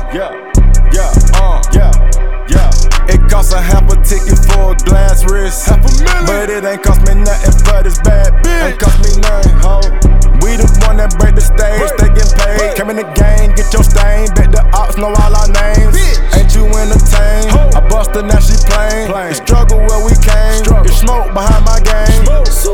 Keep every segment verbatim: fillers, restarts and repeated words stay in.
yeah, yeah, uh, yeah, yeah. It costs a half a ticket for a glass wrist, half a million, but it ain't cost me nothing for this bad bitch. Ain't cost me nothing, ho. We the one that break the stage, they getting paid. Came in the game, get your stain. Bet the ops know all our names. Ain't you entertained? I bust her, now she plain. The struggle where we came. It's smoke behind my game.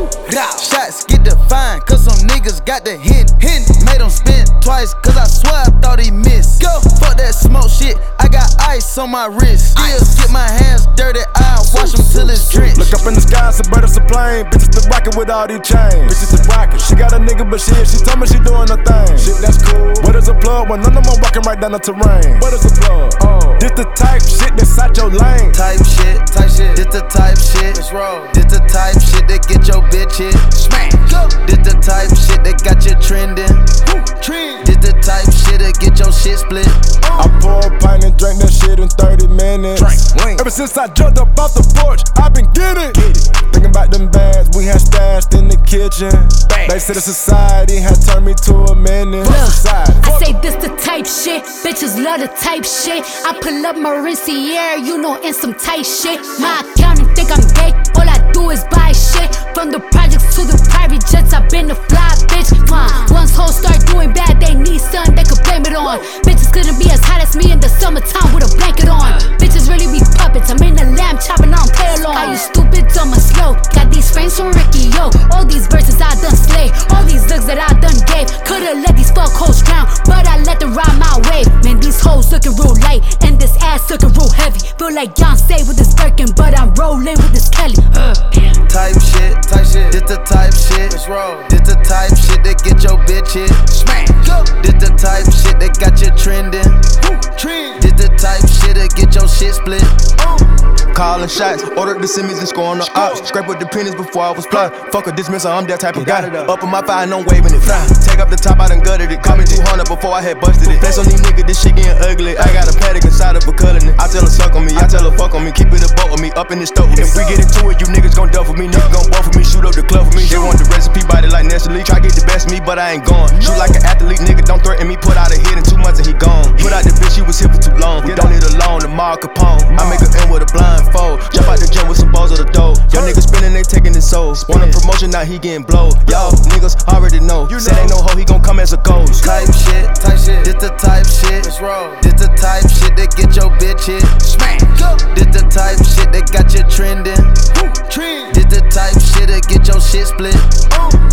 Shots get defined, cause some niggas got the hint. hint. Made them spin twice, cause I swear I thought he missed. Go. Fuck that smoke shit, I got ice on my wrist. Still get my hands dirty, I'll wash them till it's drenched. Look up in the sky, some bird, it's a plane. Bitches the rocket with all these chains. Bitches the rocket. She got a nigga, but shit, she told me she doing her thing. Shit, that's cool. What is a plug when none of them walking right down the terrain? What is a plug? Oh, this the type shit that's out your lane. Type shit, type shit. This the type shit. Let's roll. This the type shit that get your bitch hit. Smack. Go. This the type shit that got you trending. Trend. This the type shit that get your shit split. I pour a pint and drink that shit in thirty minutes. Drink. Ever since I jumped up off the porch, I been getting. Get it. Thinking about them bags we had stashed in the kitchen. Bang. They said the society had turned me to a menace. Look, I say this the type shit, bitches love the type shit. I pull up Maurinciere, you know, in some tight shit. My accountant think I'm gay, all I do is buy shit. From the projects to the private jets, I've been a fly bitch. Uh, once hoes start doing bad, they need something they could blame it on. Bitches couldn't be as hot as me in the summertime with a blanket on. Bitches really be puppets, I'm in the lamb chopping on tail on. Are you stupid, dumb or slow? Got these frames from Ricky, yo. All these verses I done slay, all these looks that I done gave. Could've let these fuck hoes drown, but I let them ride my wave. Man, these hoes looking real light, and this ass looking real heavy. Feel like Beyonce with this Birkin, but I'm rolling with this Kelly. Uh. Type shit, type shit. This the type shit. Let's roll. This the type shit that get your bitch hit. Smack. Go. This the type shit that got you trending. Trend. This the type shit that get your shit split. Uh. Calling shots, ordered the semis and scoring the ops. Scrape with the pennies before I was plotting. Fuck a dismissal, I'm that type of guy. Up in my fire and I'm waving it fly. Take up the top, I done gutted it. Call me two hundred before I had busted it. Flex on these niggas, this shit getting ugly. I got a paddock inside of a cullin' it. I tell her suck on me, I tell her fuck on me. Keep it a boat with me, up in the stove with me. If we get into it, you niggas gon' duff with me. Niggas gon' buff with me, shoot up the club with me. They want the recipe, body like Nestle. Try get the best of me, but I ain't gone. Shoot like an athlete, nigga, don't threaten me. Put out a hit in two months and he gone. Put out the bitch, she was here for too long. We don't need a loan, the Mar Capone. I make her end with a blindfold. Jump out the gym with some balls of the dough. Young niggas spinning, they taking his soul. Want a promotion, now he getting blowed. Y'all niggas already know. Said ain't no hoe, he gon' come as a ghost. Type shit, type shit. This the type shit. Let's roll. This the type shit that get your bitch hit. Smack. Go. This the type shit that got you trending. Trend. This the type shit that get your shit split. Uh.